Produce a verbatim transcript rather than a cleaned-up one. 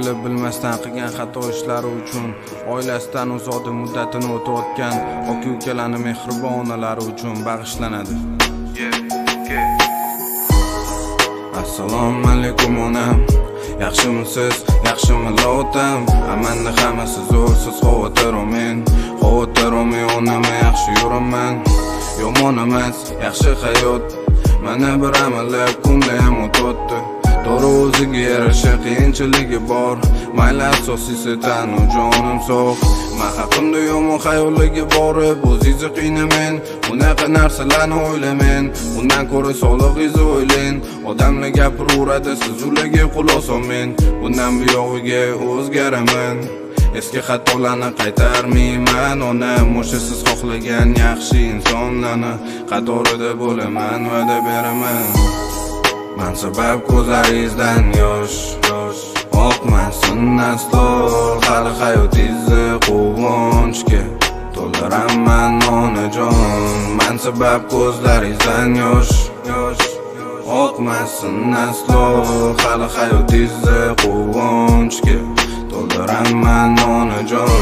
bilib bilmasdan qilgan xato ishlari uchun, oilasidan uzoq muddatini o'tayotgan aka ukalarni mehribon onalari uchun bag'ishlanadi. Assalomu alaykum onam, yaxshimisiz, yaxshimi lotam? Amanda hammasi zo'r, siz xavotir olmang, xavotir olmang onam, yaxshi yuraman. Yomon emas, yaxshi hayot. Mana bir amallab kunda ham o'tdi. To'g'ri o'ziga yarasha qiyinchiligi bor. Mayli asosiysi tanu jonim sog'. Men haqimda yomon xayolligi borib, o'zingizni qiynamang. Unaqa narsalarni o'ylamang. Undan ko'ra sog'lig'ingizni o'ylang. Odamlar gapiraveradi, siz ularga quloq solmang. Bundan buyog'iga o'zgaraman. Eski xatolarni qaytarmayman. Onam o'sha siz xohlagan yaxshi insonlarni qatorida bo'laman, va'da beraman. Men sabab ko'zlaringizdan yosh, yosh oqmasin aslo. Hali hayotingizni quvonchga to'ldiraman onajon. Men sabab ko'zlaringizdan yosh, yosh oqmasin aslo. Hali hayotingizni quvonchga to'ldiraman onajon.